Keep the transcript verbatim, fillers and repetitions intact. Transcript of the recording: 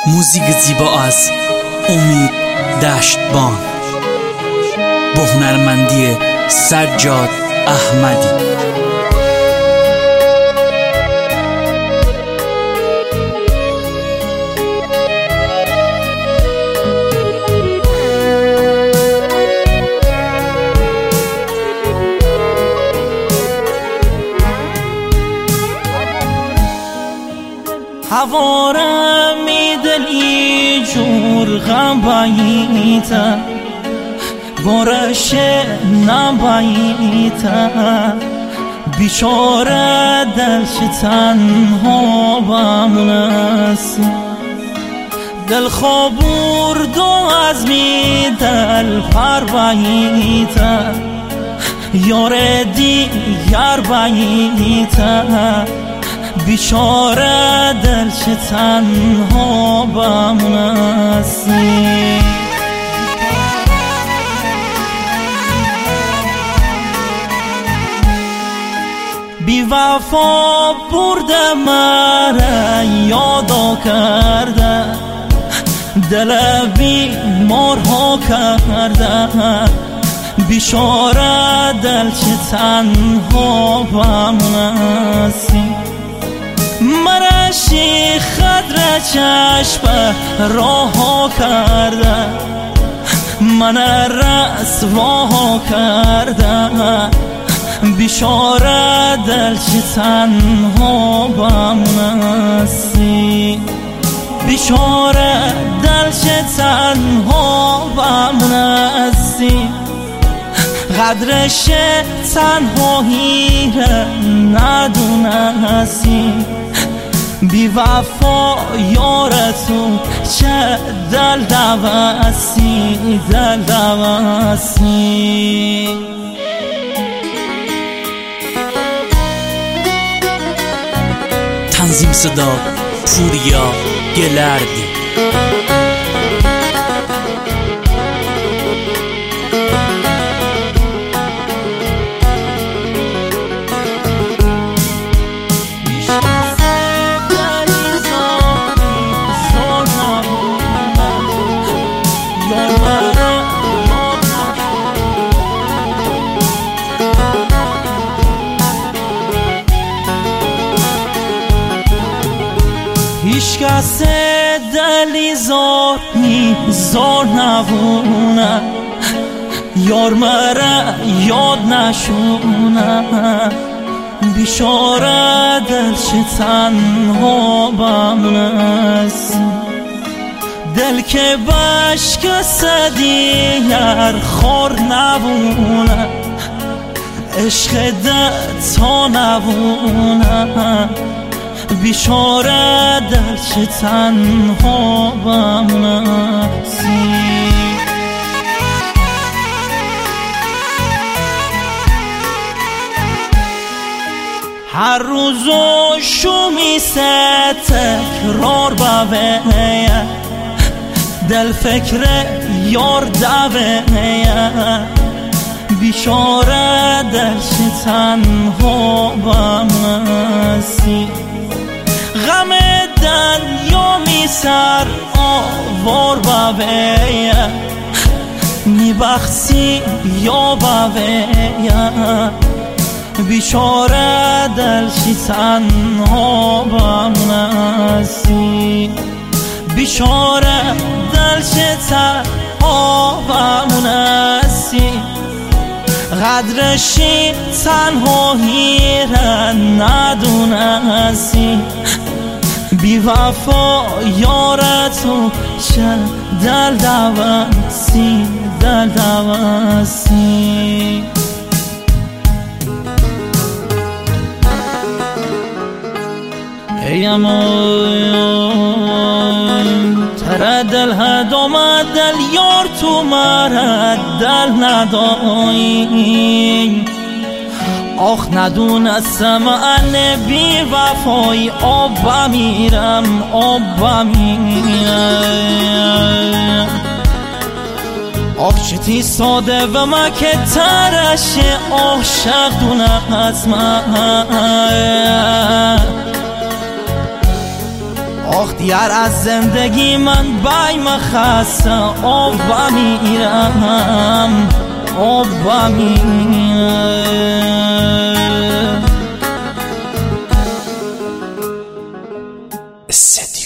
موزیک زیبا از امید دشتبان با هنرمندی سجاد احمدی. حوارم دلی جور غم باییتا گرش نباییتا بیچاره دلش تنها بمونست دل خوابورد و از می دل پر باییتا یار دیگر باییتا بیچاره دل چه تنها بمونستی بی وفا برده مرا یادا کرده دل بی مارها کرده بیچاره دل چه تنها بمونستی مرشی خدر چشم راه کرده من رسوا کرده بیچاره دل چه تنها بمونستی بیچاره دل چه تنها بمونستی قدرش تنهایی ندونستی بی وفا یارتو چه دل دوستی دل دوستی تنظیم صدا پوریا گلردی. هیچ کس دلی زار میزار نبونه یار مرا یاد نشونه بیچاره دل چه تنها بمونست دل که بشکسته دیگر خور نبونه عشق تا نبونه بیچاره دل چه تنها بمونستی هر روزو شومی سه تکرار بوه دل فکر یار دوه بیچاره دل چه تنها بمونستی غم دنیا می سر آوار بوه نی بختی یا بوه بیچاره دل چی تنها بمونستی بیچاره دل چه تنها بمونستی قدرشی تنهایی را ندونستی بی وفا یارتو چه دل دوستی دل دوستی ایم تر دل هدامت دل یار تو مرد دل ندایی آخ ندونستم من بی وفایی آب بمیرم آب بمیرم آخ چتی ساده و من که ترش عاشق دونه از من آخ یار از زندگی من بای مخسته او با میرم او با میرم